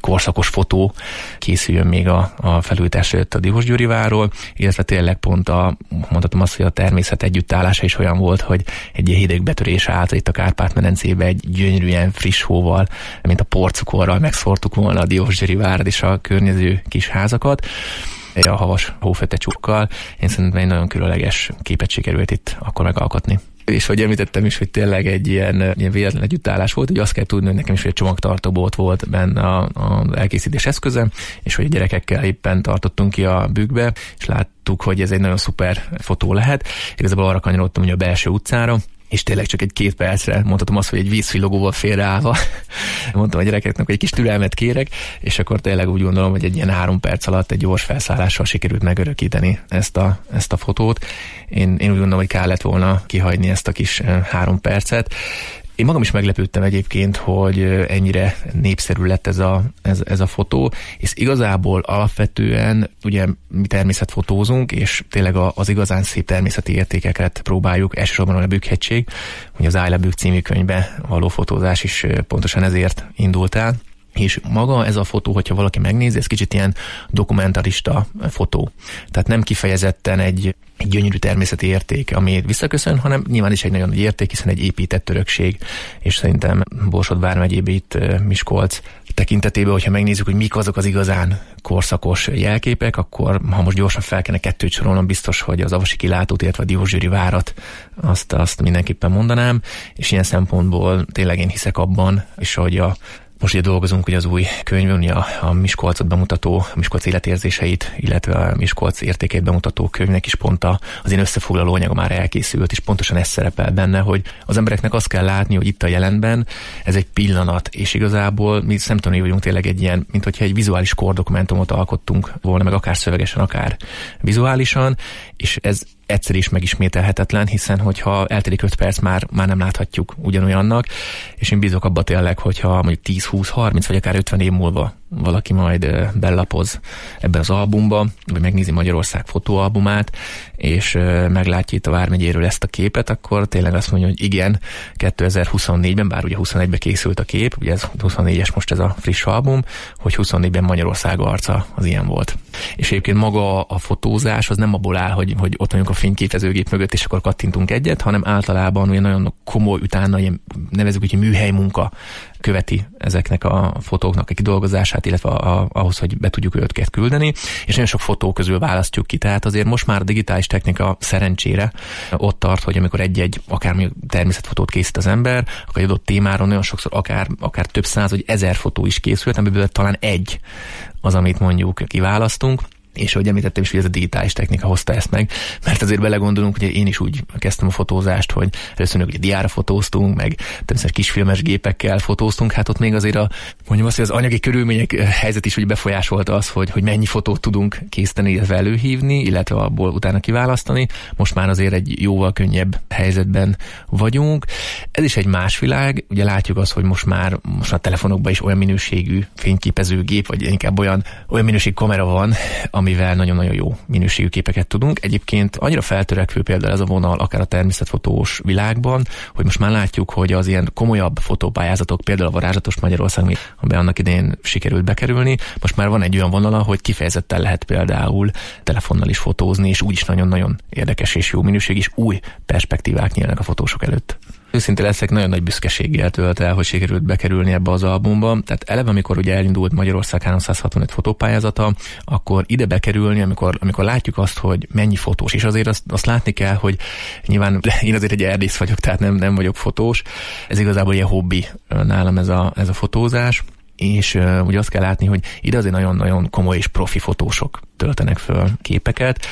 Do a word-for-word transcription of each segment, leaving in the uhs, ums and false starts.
korszakos fotó készüljön még a, a felújítás előtt a Diósgyőri-várról, illetve tényleg pont a, mondhatom azt, hogy a természet együttállása is olyan volt, hogy egy ilyen hideg betörés állt itt a Kárpát-medencébe egy gyönyörűen friss hóval, mint a porcukorral megszórtuk volna a Diósgyőri-várat és a környező kis házakat, a havas hófete csukkal. Én szerintem egy nagyon különleges képet sikerült itt akkor megalkotni. És hogy említettem is, hogy tényleg egy ilyen, ilyen véletlen együttállás volt, hogy azt kell tudni, hogy nekem is egy csomagtartóból volt benne az elkészítés eszköze, és hogy a gyerekekkel éppen tartottunk ki a bükkbe, és láttuk, hogy ez egy nagyon szuper fotó lehet. Igazából arra kanyarodtam ugye a belső utcára, és tényleg csak egy két percre mondhatom azt, hogy egy vízfilogóval félreállva mondtam a gyerekeknek, hogy egy kis türelmet kérek, és akkor tényleg úgy gondolom, hogy egy ilyen három perc alatt egy gyors felszállással sikerült megörökíteni ezt a, ezt a fotót. Én, én úgy gondolom, hogy kell lett volna kihagyni ezt a kis három percet. Én magam is meglepődtem egyébként, hogy ennyire népszerű lett ez a, ez, ez a fotó, és igazából alapvetően ugye mi természetfotózunk, és tényleg az igazán szép természeti értékeket próbáljuk, elsősorban a Bükkhegység, ugye az Állj le Bükk című könyvbe való fotózás is pontosan ezért indult el. És maga ez a fotó, hogyha valaki megnézi, ez kicsit ilyen dokumentarista fotó. Tehát nem kifejezetten egy, egy gyönyörű természeti érték, ami visszaköszön, hanem nyilván is egy nagyon nagy érték, hiszen egy épített örökség, és szerintem Borsod vármegyében itt Miskolc tekintetében, hogyha megnézzük, hogy mik azok az igazán korszakos jelképek, akkor ha most gyorsan fel kellene kettőt sorolnom, biztos, hogy az Avasi kilátót, illetve a Diósgyőri-várat azt, azt mindenképpen mondanám, és ilyen szempontból tényleg én hiszek abban, és hogy a most ugye dolgozunk ugye az új könyvön, ugye a, a Miskolcot bemutató, a Miskolc életérzéseit, illetve a Miskolc értékét bemutató könyvnek is pont a, az én összefoglaló anyaga már elkészült, és pontosan ez szerepel benne, hogy az embereknek azt kell látni, hogy itt a jelenben ez egy pillanat, és igazából mi szemtanúi vagyunk tényleg egy ilyen, mint hogyha egy vizuális kordokumentumot alkottunk volna, meg akár szövegesen, akár vizuálisan, és ez egyszer is megismételhetetlen, hiszen hogyha eltelik öt perc, már, már nem láthatjuk ugyanolyannak, és én bízok abba tényleg, hogyha mondjuk tíz, húsz, harminc vagy akár ötven év múlva valaki majd bellapoz ebben az albumba, vagy megnézi Magyarország fotóalbumát, és meglátja itt a Vármegyéről ezt a képet, akkor tényleg azt mondja, hogy igen, kétezer-huszonnégyben, bár ugye huszonegyben készült a kép, ugye ez huszonnégyes most ez a friss album, hogy huszonnégyben Magyarország arca az ilyen volt. És egyébként maga a fotózás az nem abból áll, hogy, hogy ott vagyunk a fényképezőgép mögött, és akkor kattintunk egyet, hanem általában olyan nagyon komoly, utána ilyen nevezzük úgy, hogy műhely munka követi ezeknek a fotóknak a kidolgozását, illetve a, a, ahhoz, hogy be tudjuk őket küldeni, és nagyon sok fotó közül választjuk ki. Tehát azért most már a digitális technika szerencsére ott tart, hogy amikor egy-egy akár természetfotót készít az ember, akkor egy adott témáról nagyon sokszor akár, akár több száz vagy ezer fotó is készült, amiből talán egy az, amit mondjuk kiválasztunk. És ahogy említettem is, hogy ez a digitális technika hozta ezt meg, mert azért belegondolunk, hogy én is úgy kezdtem a fotózást, hogy először ugye diára fotóztunk, meg természetesen kisfilmes gépekkel fotóztunk, hát ott még azért a, mondjam azt, hogy az anyagi körülmények helyzet is úgy befolyásolta az, hogy, hogy mennyi fotót tudunk készíteni, illetve előhívni, illetve abból utána kiválasztani. Most már azért egy jóval könnyebb helyzetben vagyunk. Ez is egy más világ, ugye látjuk azt, hogy most már, most már a telefonokban is olyan minőségű fényképezőgép, vagy inkább olyan, olyan minőségű kamera van, amivel nagyon-nagyon jó minőségű képeket tudunk. Egyébként annyira feltörekvő például ez a vonal akár a természetfotós világban, hogy most már látjuk, hogy az ilyen komolyabb fotópályázatok, például a Varázslatos Magyarország, amiben annak idején sikerült bekerülni, most már van egy olyan vonala, hogy kifejezetten lehet például telefonnal is fotózni, és úgyis nagyon-nagyon érdekes és jó minőség, és új perspektívák nyílnak a fotósok előtt. Őszintén leszek, nagyon nagy büszkeséggel tölt el, hogy sikerült bekerülni ebbe az albumba. Tehát eleve, amikor ugye elindult Magyarország háromszázhatvanöt fotópályázata, akkor ide bekerülni, amikor, amikor látjuk azt, hogy mennyi fotós, és azért azt, azt látni kell, hogy nyilván én azért egy erdész vagyok, tehát nem, nem vagyok fotós. Ez igazából ilyen hobbi nálam ez a, ez a fotózás. És uh, ugye azt kell látni, hogy ide azért nagyon-nagyon komoly és profi fotósok töltenek föl képeket,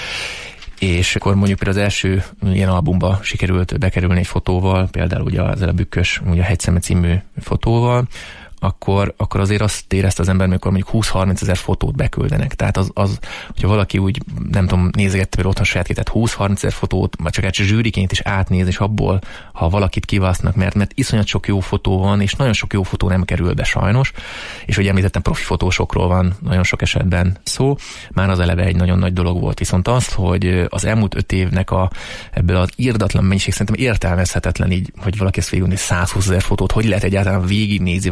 és akkor mondjuk például az első ilyen albumba sikerült bekerülni egy fotóval, például ugye ezzel a bükkös, ugye a Hegyszeme című fotóval, akkor, akkor azért azt érezte az ember, amikor mondjuk húsz-harminc ezer fotót beküldenek. Tehát az, az, hogyha valaki úgy, nem tudom, nézegette például otthon saját képet, húsz-harminc ezer fotót, vagy csak egy zsűriként is átnéz, és abból, ha valakit kiválasztnak, mert, mert iszonyat sok jó fotó van, és nagyon sok jó fotó nem kerül be sajnos, és hogy említettem, profi fotósokról van nagyon sok esetben szó, már az eleve egy nagyon nagy dolog volt. Viszont azt, hogy az elmúlt öt évnek a, ebből az irdatlan mennyiség szerintem értelmezhetetlen így, hogy valaki ezt végignéz százhúsz ezer fotót, hogy lehet egyáltalán végignézni, vagy hogy lehet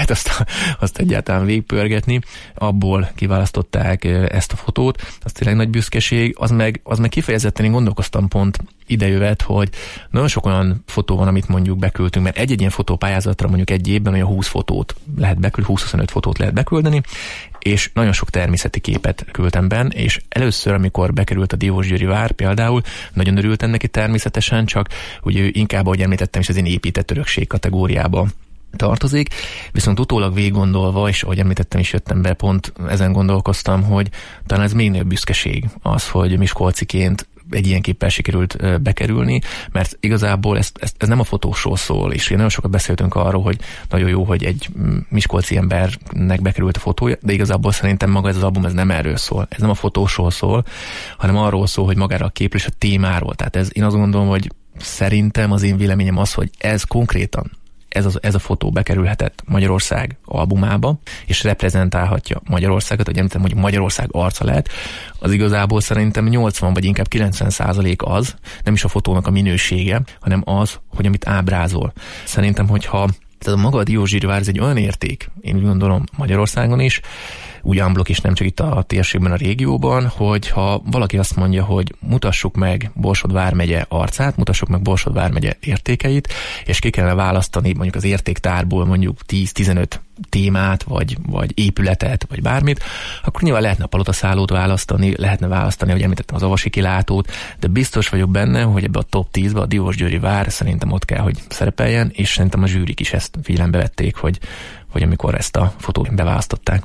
lehet azt, azt egyáltalán végpörgetni. Abból kiválasztották ezt a fotót, az tényleg nagy büszkeség, az meg, az meg kifejezetten én gondolkoztam pont idejövet, hogy nagyon sok olyan fotó van, amit mondjuk beküldtünk, mert egy-egy ilyen fotópályázatra mondjuk egy évben olyan húsz fotót lehet beküldeni, húsz-huszonöt fotót lehet beküldeni, és nagyon sok természeti képet küldtem benne, és először, amikor bekerült a Diósgyőri vár például, nagyon örültem neki természetesen, csak ugye inkább, ahogy említettem is, az én épített örökség kategóriába tartozik, viszont utólag végig gondolva, és ahogy említettem is jöttem be, pont ezen gondolkoztam, hogy talán ez még nagyobb büszkeség az, hogy miskolciként egy ilyen képpel sikerült bekerülni, mert igazából ez, ez, ez nem a fotósról szól, és én nagyon sokat beszéltünk arról, hogy nagyon jó, hogy egy miskolci embernek bekerült a fotója, de igazából szerintem maga ez az album ez nem erről szól, ez nem a fotósról szól, hanem arról szól, hogy magára a képről és a témáról. Tehát ez, én azt gondolom, hogy szerintem az én véleményem az, hogy ez konkrétan Ez, az, ez a fotó bekerülhetett Magyarország albumába, és reprezentálhatja Magyarországot, hogy említem, hogy Magyarország arca lehet, az igazából szerintem nyolcvan vagy inkább kilencven százalék az, nem is a fotónak a minősége, hanem az, hogy amit ábrázol. Szerintem, hogyha tehát a maga a Diósgyőri vár, ez egy olyan érték, én úgy gondolom Magyarországon is, úgy unblock is, nem csak itt a térségben, a régióban, hogy ha valaki azt mondja, hogy mutassuk meg Borsod vármegye arcát, mutassuk meg Borsod vármegye értékeit, és ki kellene választani mondjuk az értéktárból mondjuk tíz-tizenöt témát, vagy, vagy épületet, vagy bármit, akkor nyilván lehetne a palotaszállót választani, lehetne választani, hogy említettem az Avasi kilátót, de biztos vagyok benne, hogy ebbe a top tízbe a Diósgyőri vár szerintem ott kell, hogy szerepeljen, és szerintem a zsűrik is ezt figyelembe vették, hogy, hogy amikor ezt a fotót beválasztották.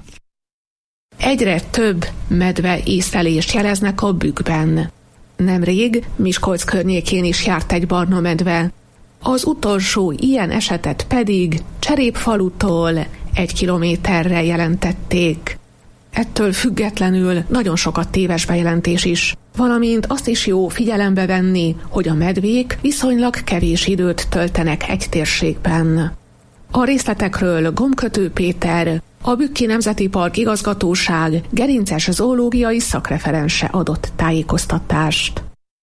Egyre több medve észlelést jeleznek a bükkben. Nemrég Miskolc környékén is járt egy barna medve. Az utolsó ilyen esetet pedig Cserépfalutól egy kilométerre jelentették. Ettől függetlenül nagyon sokat téves bejelentés is, valamint azt is jó figyelembe venni, hogy a medvék viszonylag kevés időt töltenek egy térségben. A részletekről Gombkötő Péter, a Bükki Nemzeti Park Igazgatóság gerinces zoológiai szakreferense adott tájékoztatást.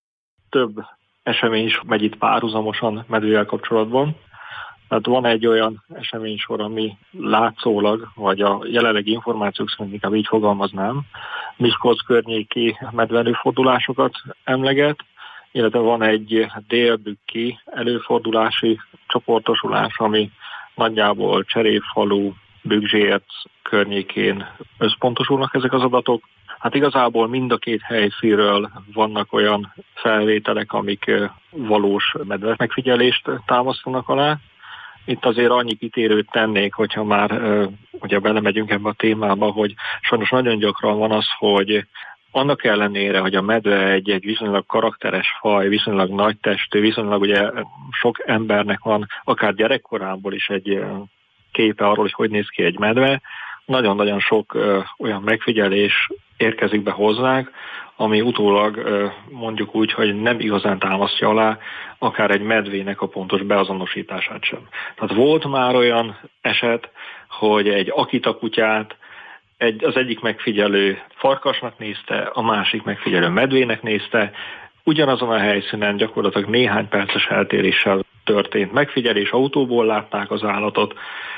Több esemény is megy itt párhuzamosan medvével kapcsolatban. Tehát van egy olyan eseménysor, ami látszólag, vagy a jelenlegi információk szerint inkább így fogalmaznám, Miskolc környéki medveelőfordulásokat emleget, illetve van egy délbükki előfordulási csoportosulás, ami nagyjából Cserépfalu, Bükk-Zsérc környékén összpontosulnak ezek az adatok. Hát igazából mind a két helyszínről vannak olyan felvételek, amik valós medve megfigyelést támasztanak alá. Itt azért annyi kitérőt tennék, hogyha már ugye belemegyünk ebbe a témába, hogy sajnos nagyon gyakran van az, hogy annak ellenére, hogy a medve egy, egy viszonylag karakteres faj, viszonylag nagy testű, viszonylag ugye sok embernek van, akár gyerekkorából is egy képe arról, hogy hogy néz ki egy medve, nagyon-nagyon sok ö, olyan megfigyelés érkezik be hozzánk, ami utólag ö, mondjuk úgy, hogy nem igazán támasztja alá akár egy medvének a pontos beazonosítását sem. Tehát volt már olyan eset, hogy egy Akita kutyát egy, az egyik megfigyelő farkasnak nézte, a másik megfigyelő medvének nézte, ugyanazon a helyszínen gyakorlatilag néhány perces eltéréssel történt megfigyelés, autóból látták az állatot,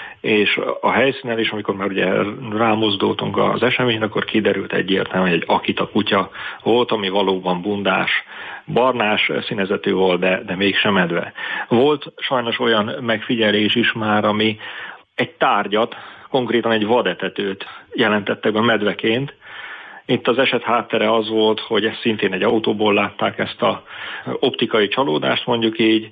és a helyszínen is, amikor már ugye rámozdultunk az eseményen, akkor kiderült egyértelműen, hogy egy Akita kutya volt, ami valóban bundás, barnás színezetű volt, de, de mégsem medve. Volt sajnos olyan megfigyelés is már, ami egy tárgyat, konkrétan egy vadetetőt jelentettek be medveként. Itt az eset háttere az volt, hogy ezt szintén egy autóból látták, ezt a optikai csalódást mondjuk így.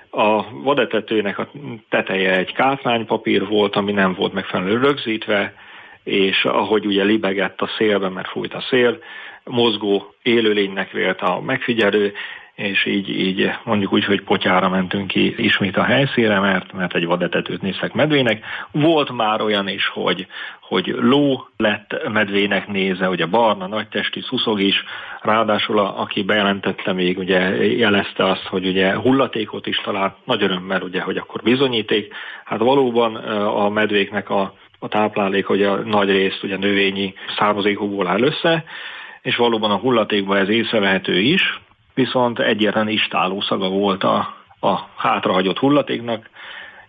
A vadetetőnek a teteje egy kátránypapír volt, ami nem volt megfelelően rögzítve, és ahogy ugye libegett a szélben, mert fújt a szél, mozgó élőlénynek vélt a megfigyelő, és így, így mondjuk úgy, hogy potyára mentünk ki ismét a helyszínre, mert, mert egy vadetetőt néztek medvének. Volt már olyan is, hogy, hogy ló lett medvének néze, ugye barna, nagytestű, szuszog is, ráadásul a, aki bejelentette még, ugye jelezte azt, hogy ugye hullatékot is talált, nagy örömmel ugye, hogy akkor bizonyíték. Hát valóban a medvéknek a, a táplálék, ugye a nagy részt ugye növényi származékokból áll össze, és valóban a hullatékban ez észrevehető is, viszont egyértelműen istálló szaga volt a, a hátrahagyott hullatéknak,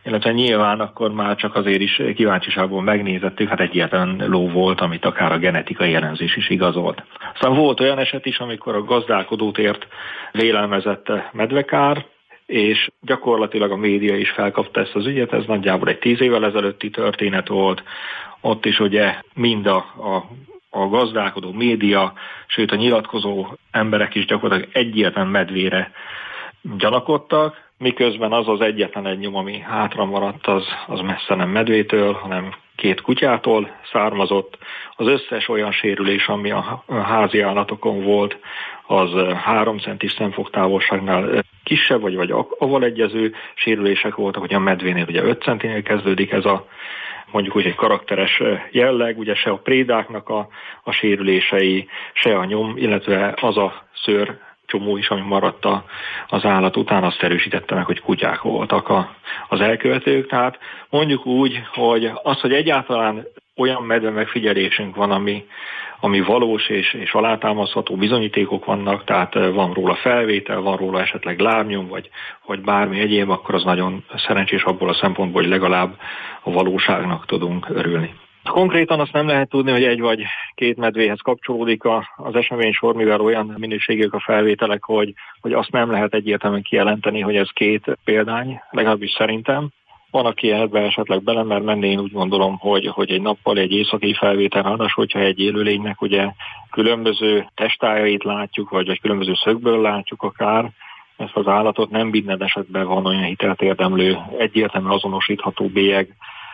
illetve nyilván akkor már csak azért is kíváncsiságból megnézettük, hát egyáltalán ló volt, amit akár a genetikai elemzés is igazolt. Aztán volt olyan eset is, amikor a gazdálkodót ért vélelmezett medvekár, és gyakorlatilag a média is felkapta ezt az ügyet, ez nagyjából egy tíz évvel ezelőtti történet volt. Ott is ugye mind a, a, a gazdálkodó média, sőt a nyilatkozó emberek is gyakorlatilag egyértelműen medvére gyanakodtak, miközben az az egyetlen egy nyom, ami hátra maradt, az, az messze nem medvétől, hanem két kutyától származott. Az összes olyan sérülés, ami a házi állatokon volt, az három centis szemfogtávolságnál kisebb, vagy, vagy avval egyező sérülések voltak, hogy a medvénél ugye öt centinél kezdődik ez a mondjuk úgy egy karakteres jelleg, ugye se a prédáknak a, a sérülései, se a nyom, illetve az a szőr csomó is, ami maradt a, az állat után, azt erősítette meg, hogy kutyák voltak a, az elkövetők. Tehát mondjuk úgy, hogy az, hogy egyáltalán olyan medve megfigyelésünk van, ami, ami valós és, és alátámasztható bizonyítékok vannak, tehát van róla felvétel, van róla esetleg lábnyom, vagy, vagy bármi egyéb, akkor az nagyon szerencsés abból a szempontból, hogy legalább a valóságnak tudunk örülni. Konkrétan azt nem lehet tudni, hogy egy vagy két medvéhez kapcsolódik az eseménysor, mivel olyan minőségűek a felvételek, hogy, hogy azt nem lehet egyértelműen kijelenteni, hogy ez két példány, legalábbis szerintem. Van, aki ebbe esetleg belemer menni, én úgy gondolom, hogy, hogy egy nappal egy északi felvétel, ráadásul, hogyha egy élőlénynek ugye különböző testájait látjuk, vagy, vagy különböző szögből látjuk akár, ezt az állatot, nem minden esetben van olyan hitelt érdemlő, egyértelműen azonosítható bélyeg,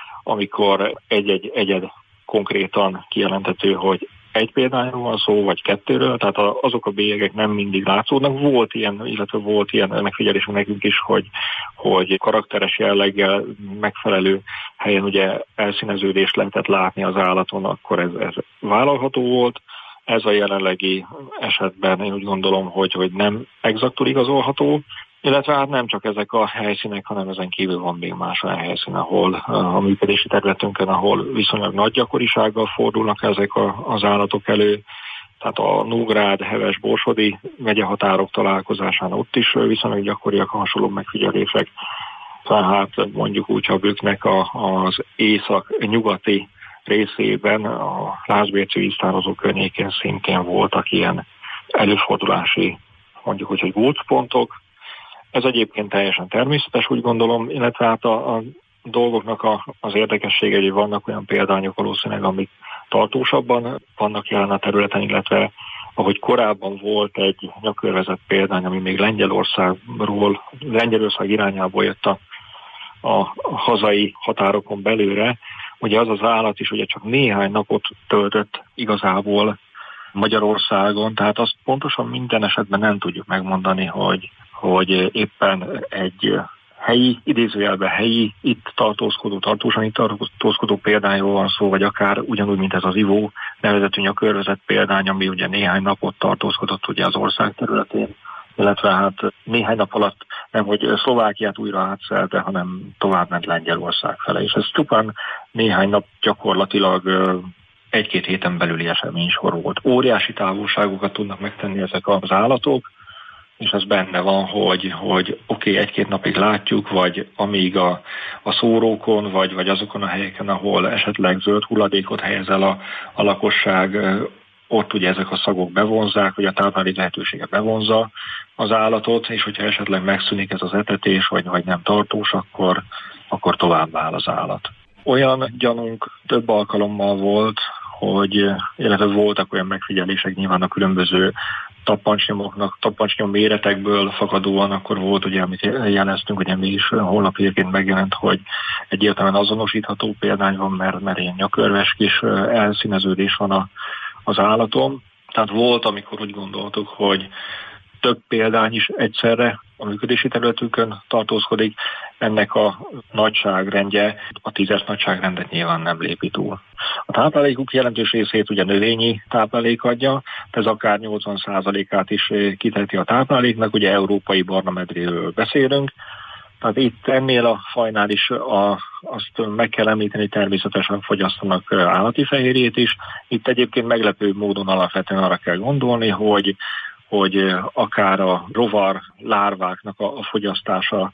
amikor egy-egy egyed konkrétan kijelentető, hogy egy példányról van szó, vagy kettőről, tehát azok a bélyegek nem mindig látszódnak. Volt ilyen, illetve volt ilyen megfigyelésünk nekünk is, hogy, hogy karakteres jelleggel megfelelő helyen ugye elszíneződést lehetett látni az állaton, akkor ez, ez vállalható volt. Ez a jelenlegi esetben én úgy gondolom, hogy, hogy nem exaktul igazolható, illetve hát nem csak ezek a helyszínek, hanem ezen kívül van még más olyan helyszín, ahol a működési területünkön, ahol viszonylag nagy gyakorisággal fordulnak ezek a, az állatok elő. Tehát a Nógrád, Heves, Borsodi megyehatárok találkozásán ott is viszonylag gyakoriak a hasonló megfigyelések. Tehát mondjuk úgy, ha Bükknek a, az észak-nyugati részében, a Lászbérci víztározó környékén szintén voltak ilyen előfordulási, mondjuk úgy, hogy gócpontok. Ez egyébként teljesen természetes, úgy gondolom, illetve hát a, a dolgoknak a, az érdekessége, hogy vannak olyan példányok valószínűleg, amik tartósabban vannak jelen a területen, illetve ahogy korábban volt egy nyakörvezett példány, ami még Lengyelországról, Lengyelország irányából jött a, a hazai határokon belőle, ugye az az állat is ugye csak néhány napot töltött igazából Magyarországon, tehát azt pontosan minden esetben nem tudjuk megmondani, hogy hogy éppen egy helyi, idézőjelben helyi, itt tartózkodó, tartósan itt tartózkodó példányról van szó, vagy akár ugyanúgy, mint ez az ivó nevezetű nyakörvezett példány, ami ugye néhány napot tartózkodott ugye az ország területén, illetve hát néhány nap alatt nem, hogy Szlovákiát újra átszelte, hanem tovább ment Lengyelország fele, és ez csupán néhány nap gyakorlatilag egy-két héten belüli eseménysor volt. Óriási távolságokat tudnak megtenni ezek az állatok, és ez benne van, hogy, hogy oké, okay, egy-két napig látjuk, vagy amíg a, a szórókon, vagy, vagy azokon a helyeken, ahol esetleg zöld hulladékot helyez el a, a lakosság, ott ugye ezek a szagok bevonzák, vagy a táplálék lehetősége bevonza az állatot, és hogyha esetleg megszűnik ez az etetés, vagy, vagy nem tartós, akkor, akkor tovább áll az állat. Olyan gyanunk több alkalommal volt, hogy, illetve voltak olyan megfigyelések nyilván a különböző tappancsnyomoknak, tappancsnyom méretekből fakadóan, akkor volt ugye, amit jeleztünk, ugye mi is honlapírként megjelent, hogy egyértelműen azonosítható példány van, mert, mert ilyen nyakörves kis elszíneződés van a, az állaton. Tehát volt, amikor úgy gondoltuk, hogy több példány is egyszerre a működési területükön tartózkodik, ennek a nagyságrendje, a tízes nagyságrendet nyilván nem lépi túl. A táplálékuk jelentős részét ugye növényi táplálék adja, ez akár nyolcvan százalékát is kiteheti a tápláléknak, ugye európai barna medvéről beszélünk, tehát itt ennél a fajnál is a, azt meg kell említeni, természetesen fogyasztanak állati fehérjét is. Itt egyébként meglepő módon alapvetően arra kell gondolni, hogy hogy akár a rovar lárváknak a fogyasztása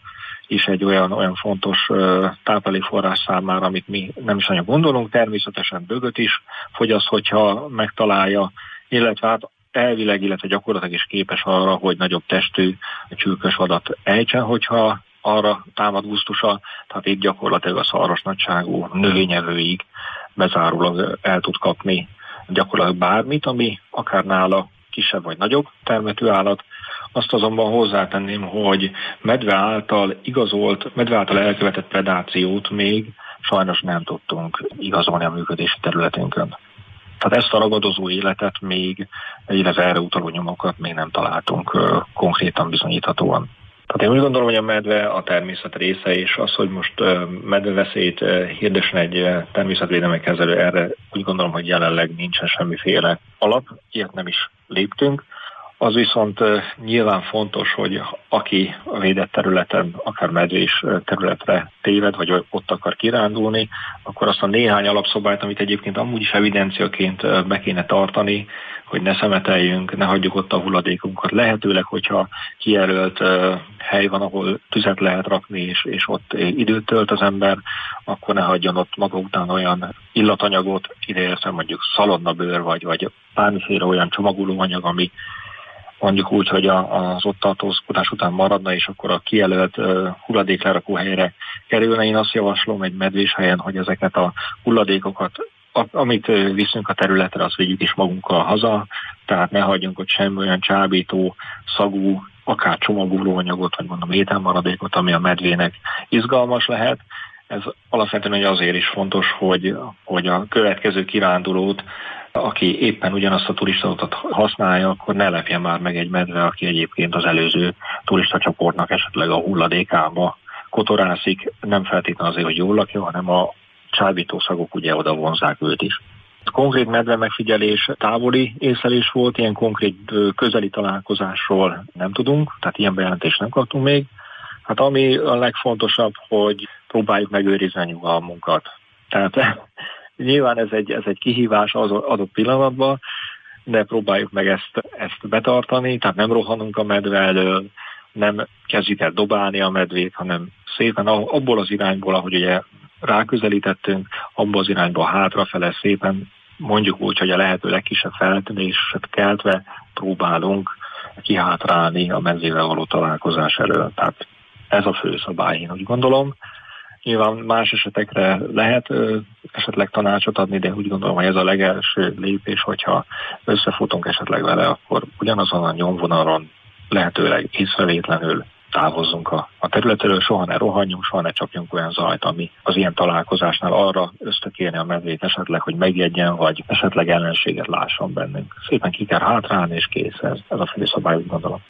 is egy olyan, olyan fontos táplálékforrás számára, amit mi nem is nagyon gondolunk, természetesen bögöt is fogyaszt, hogyha megtalálja, illetve hát elvileg, illetve gyakorlatilag is képes arra, hogy nagyobb testű csülkösvadat ejtsen, hogyha arra támad gusztusa, tehát itt gyakorlatilag a szarvasnagyságú növényevőig bezárólag el tud kapni gyakorlatilag bármit, ami akár nála kisebb vagy nagyobb termetű állat. Azt azonban hozzátenném, hogy medve által igazolt, medve által elkövetett predációt még sajnos nem tudtunk igazolni a működési területünkön. Tehát ezt a ragadozó életet még, illetve erre utaló nyomokat még nem találtunk uh, konkrétan bizonyíthatóan. Tehát én úgy gondolom, hogy a medve a természet része, és az, hogy most uh, medveveszélyt uh, hirdessen egy uh, természetvédelmi kezelő, erre úgy gondolom, hogy jelenleg nincsen semmiféle alap, ilyet nem is léptünk. Az viszont uh, nyilván fontos, hogy aki a védett területen, akár medvés területre téved, vagy ott akar kirándulni, akkor azt a néhány alapszabályt, amit egyébként amúgy is evidenciaként uh, be kéne tartani, hogy ne szemeteljünk, ne hagyjuk ott a hulladékunkat. Lehetőleg, hogyha kijelölt uh, hely van, ahol tüzet lehet rakni, és, és ott időt tölt az ember, akkor ne hagyjon ott maga után olyan illatanyagot, ideértve mondjuk szalonnabőr, vagy, vagy bármiféle olyan csomagolóanyag, ami mondjuk úgy, hogy a, az ott tartózkodás után maradna, és akkor a kijelölt uh, hulladéklerakó helyre kerülne. Én azt javaslom egy medvés helyen, hogy ezeket a hulladékokat, a, amit uh, viszünk a területre, azt vigyük is magunkkal haza, tehát ne hagyjunk ott semmi olyan csábító, szagú, akár csomagolóanyagot, vagy mondom ételmaradékot, ami a medvének izgalmas lehet. Ez alapvetően azért is fontos, hogy, hogy a következő kirándulót, aki éppen ugyanazt a turistautat használja, akkor ne lepjen már meg egy medve, aki egyébként az előző turistacsoportnak esetleg a hulladékába kotorászik, nem feltétlenül azért, hogy jól lakja, hanem a csábítószagok ugye oda vonzák őt is. Konkrét medve megfigyelés távoli észlelés volt, ilyen konkrét közeli találkozásról nem tudunk, tehát ilyen bejelentést nem kaptunk még. Hát ami a legfontosabb, hogy próbáljuk megőrizni a nyugalmunkat. Tehát nyilván ez egy, ez egy kihívás az adott pillanatban, de próbáljuk meg ezt, ezt betartani, tehát nem rohanunk a medve elől, nem kezdjük el dobálni a medvét, hanem szépen abból az irányból, ahogy ugye ráközelítettünk, abból az irányból hátrafele szépen, mondjuk úgy, hogy a lehető legkisebb feltűnéset keltve próbálunk kihátrálni a medvével való találkozás elől. Tehát ez a fő szabály, én úgy gondolom. Nyilván más esetekre lehet ö, esetleg tanácsot adni, de úgy gondolom, hogy ez a legelső lépés, hogyha összefutunk esetleg vele, akkor ugyanazon a nyomvonalon lehetőleg észrevétlenül távozzunk a, a területről, soha ne rohanjunk, soha ne csapjunk olyan zajt, ami az ilyen találkozásnál arra ösztökélni a medvét esetleg, hogy megjegyen, vagy esetleg ellenséget lásson bennünk. Szépen ki kell hátrálni, és kész ez. Ez a fő szabály, úgy gondolom.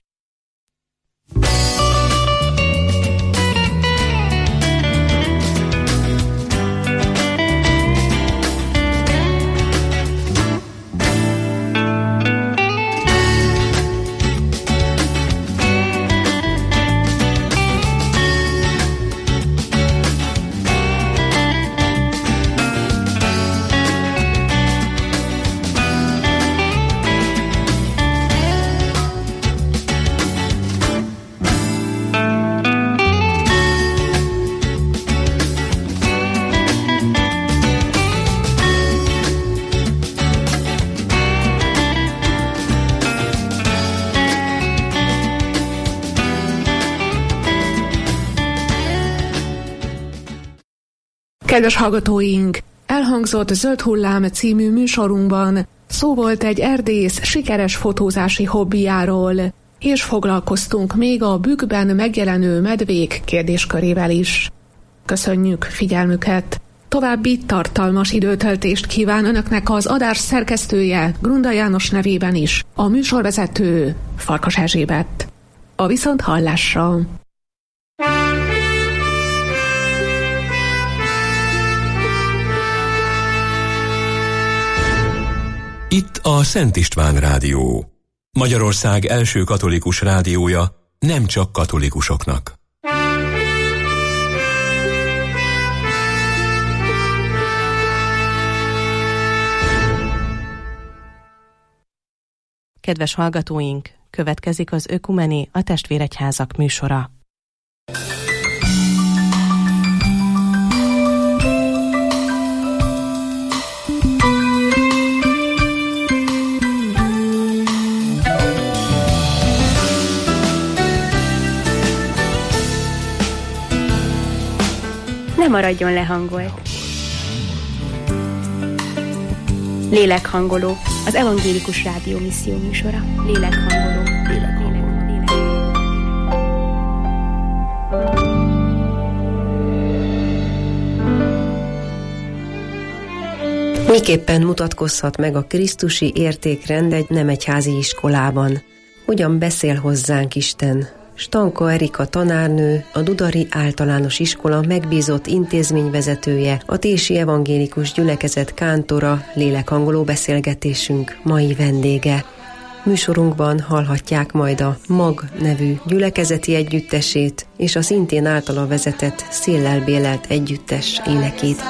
Kedves hallgatóink, elhangzott Zöld Hullám című műsorunkban szó volt egy erdész sikeres fotózási hobbiáról, és foglalkoztunk még a bükkben megjelenő medvék kérdéskörével is. Köszönjük figyelmüket! További tartalmas időtöltést kíván Önöknek az adás szerkesztője, Grunda János nevében is, a műsorvezető Farkas Erzsébet. A viszonthallásra! Itt a Szent István Rádió, Magyarország első katolikus rádiója, nem csak katolikusoknak. Kedves hallgatóink, következik az Ökumeni, a Testvéregyházak műsora. maradjon lehangolt. Lélekhangoló, az Evangélikus Rádió misszió műsora. Lélekhangoló. Lélekhangoló. Miképpen mutatkozhat meg a krisztusi értékrend egy nem egyházi iskolában? Hogyan beszél hozzánk Isten? Stanka Erika tanárnő, a Dudari Általános Iskola megbízott intézményvezetője, a Tési Evangélikus Gyülekezet kántora, lélekhangoló beszélgetésünk mai vendége. Műsorunkban hallhatják majd a MAG nevű gyülekezeti együttesét és a szintén általa vezetett Széllel Bélelt együttes énekét.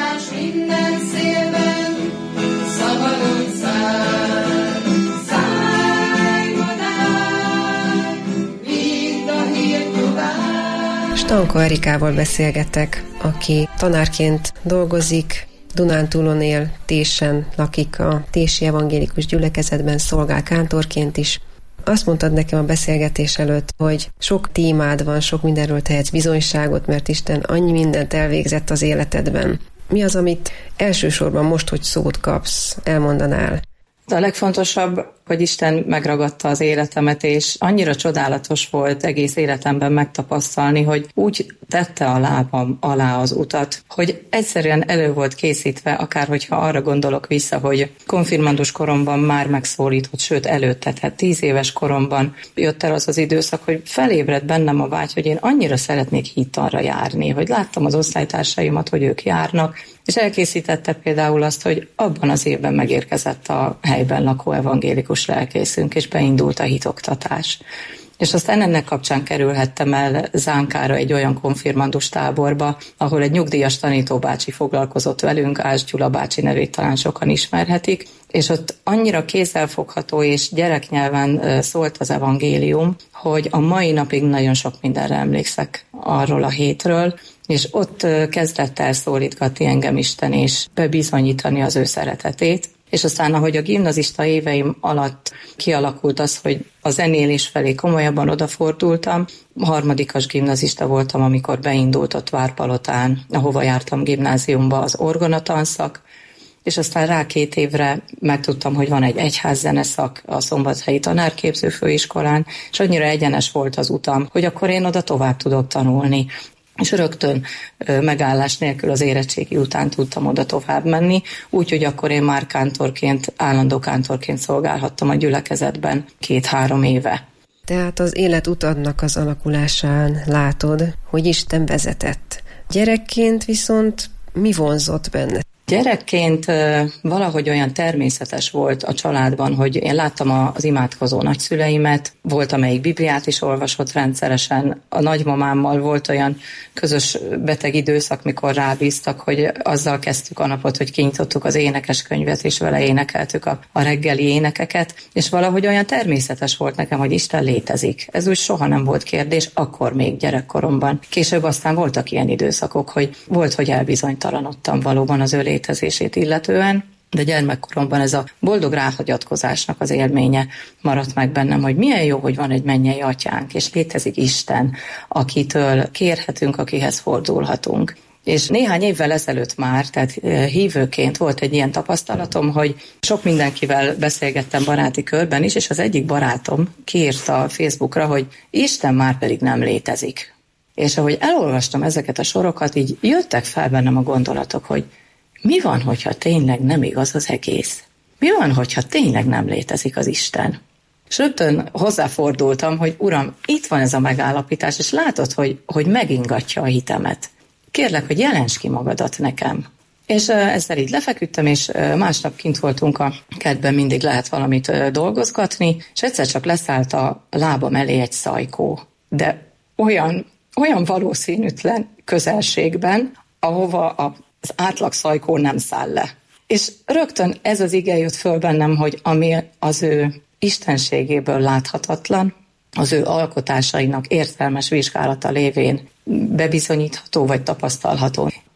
Stanka Erikával beszélgetek, aki tanárként dolgozik, Dunántúlon él, Tésen lakik, a Tési Evangélikus Gyülekezetben szolgál kántorként is. Azt mondtad nekem a beszélgetés előtt, hogy sok témád van, sok mindenről tehetsz bizonyságot, mert Isten annyi mindent elvégzett az életedben. Mi az, amit elsősorban most, hogy szót kapsz, elmondanál? A legfontosabb, hogy Isten megragadta az életemet, és annyira csodálatos volt egész életemben megtapasztalni, hogy úgy tette a lábam alá az utat, hogy egyszerűen elő volt készítve, akár hogyha arra gondolok vissza, hogy konfirmandus koromban már megszólított, sőt előtte, tehát tíz éves koromban jött el az az időszak, hogy felébredt bennem a vágy, hogy én annyira szeretnék hittanra járni, hogy láttam az osztálytársaimat, hogy ők járnak, és elkészítette például azt, hogy abban az évben megérkezett a helyben lakó evangélikus lelkészünk, és beindult a hitoktatás. És aztán ennek kapcsán kerülhettem el Zánkára egy olyan konfirmandus táborba, ahol egy nyugdíjas tanítóbácsi foglalkozott velünk, Ács Gyula bácsi nevét talán sokan ismerhetik, és ott annyira kézzelfogható és gyereknyelven szólt az evangélium, hogy a mai napig nagyon sok mindenre emlékszek arról a hétről, és ott kezdett el szólítgatni engem Isten, és bebizonyítani az ő szeretetét. És aztán, ahogy a gimnazista éveim alatt kialakult az, hogy a zenélés felé komolyabban odafordultam, harmadikas gimnazista voltam, amikor beindult ott Várpalotán, ahova jártam gimnáziumba, az orgonatanszak, és aztán rá két évre megtudtam, hogy van egy egyházzeneszak a Szombathelyi Tanárképző Főiskolán, és annyira egyenes volt az utam, hogy akkor én oda tovább tudok tanulni. És rögtön megállás nélkül az érettségi után tudtam oda tovább menni, úgyhogy akkor én már kántorként, állandó kántorként szolgálhattam a gyülekezetben két-három éve. Tehát az életutadnak az alakulásán látod, hogy Isten vezetett. Gyerekként viszont mi vonzott benne? Gyerekként valahogy olyan természetes volt a családban, hogy én láttam az imádkozó nagyszüleimet, volt, amelyik Bibliát is olvasott rendszeresen. A nagymamámmal volt olyan közös beteg időszak, mikor rábíztak, hogy azzal kezdtük a napot, hogy kinyitottuk az énekeskönyvet, és vele énekeltük a, a reggeli énekeket, és valahogy olyan természetes volt nekem, hogy Isten létezik. Ez úgy soha nem volt kérdés, akkor még gyerekkoromban. Később aztán voltak ilyen időszakok, hogy volt, hogy elbizonytalanodtam valóban az ő létezését illetően, de gyermekkoromban ez a boldog ráhagyatkozásnak az élménye maradt meg bennem, hogy milyen jó, hogy van egy mennyei atyánk, és létezik Isten, akitől kérhetünk, akihez fordulhatunk. És néhány évvel ezelőtt már, tehát hívőként volt egy ilyen tapasztalatom, hogy sok mindenkivel beszélgettem baráti körben is, és az egyik barátom kiírta a Facebookra, hogy Isten már pedig nem létezik. És ahogy elolvastam ezeket a sorokat, így jöttek fel bennem a gondolatok, hogy mi van, hogyha tényleg nem igaz az egész? Mi van, hogyha tényleg nem létezik az Isten? És rögtön hozzáfordultam, hogy Uram, itt van ez a megállapítás, és látod, hogy, hogy megingatja a hitemet. Kérlek, hogy jelents ki magadat nekem. És ezzel így lefeküdtem, és másnap kint voltunk a kertben, mindig lehet valamit dolgozgatni, és egyszer csak leszállt a lábam elé egy szajkó. De olyan, olyan valószínűtlen közelségben, ahova a az átlag szajkó nem száll le. És rögtön ez az ige jött föl bennem, hogy ami az ő istenségéből láthatatlan, az ő alkotásainak értelmes vizsgálata lévén bebizonyítható vagy tapasztalható.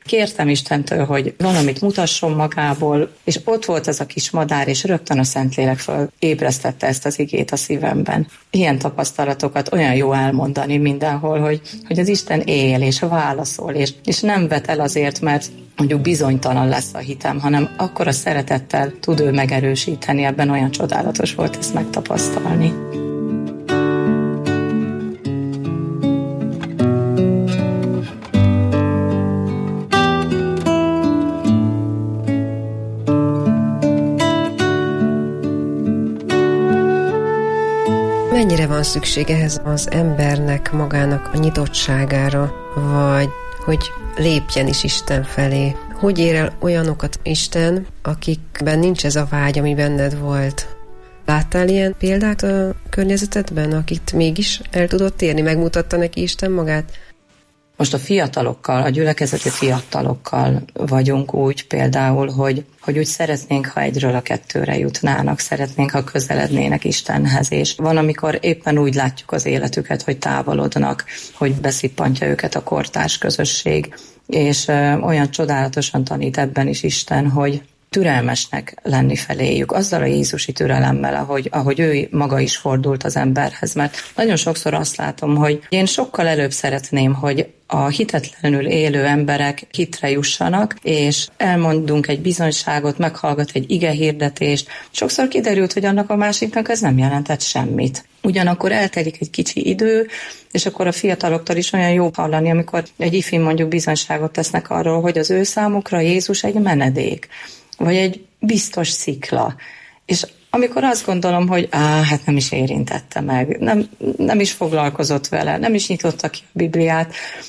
Kértem Istentől, hogy valamit mutasson magából, és ott volt ez a kis madár, és rögtön a Szentlélek föl ébresztette ezt az igét a szívemben. Ilyen tapasztalatokat olyan jó elmondani mindenhol, hogy, hogy az Isten él, és válaszol, és, és nem vet el azért, mert mondjuk bizonytalan lesz a hitem, hanem akkor a szeretettel tud ő megerősíteni, ebben olyan csodálatos volt ezt megtapasztalni. Mennyire van szükség ehhez az embernek magának a nyitottságára, vagy hogy lépjen is Isten felé? Hogy ér el olyanokat Isten, akikben nincs ez a vágy, ami benned volt? Láttál ilyen példát a környezetedben, akit mégis el tudott érni, megmutatta neki Isten magát? Most a fiatalokkal, a gyülekezeti fiatalokkal vagyunk úgy például, hogy, hogy úgy szeretnénk, ha egyről a kettőre jutnának, szeretnénk, ha közelednének Istenhez, és van, amikor éppen úgy látjuk az életüket, hogy távolodnak, hogy beszippantja őket a kortárs közösség, és ö, olyan csodálatosan tanít ebben is Isten, hogy türelmesnek lenni feléjük, azzal a jézusi türelemmel, ahogy, ahogy ő maga is fordult az emberhez, mert nagyon sokszor azt látom, hogy én sokkal előbb szeretném, hogy a hitetlenül élő emberek hitre jussanak, és elmondunk egy bizonyságot, meghallgat egy igehirdetést. Sokszor kiderült, hogy annak a másiknak ez nem jelentett semmit. Ugyanakkor eltelik egy kicsi idő, és akkor a fiataloktól is olyan jó hallani, amikor egy ifin mondjuk bizonyságot tesznek arról, hogy az ő számukra Jézus egy menedék, vagy egy biztos szikla. És amikor azt gondolom, hogy á, hát nem is érintette meg, nem, nem is foglalkozott vele, nem is nyitotta ki a Bibliát,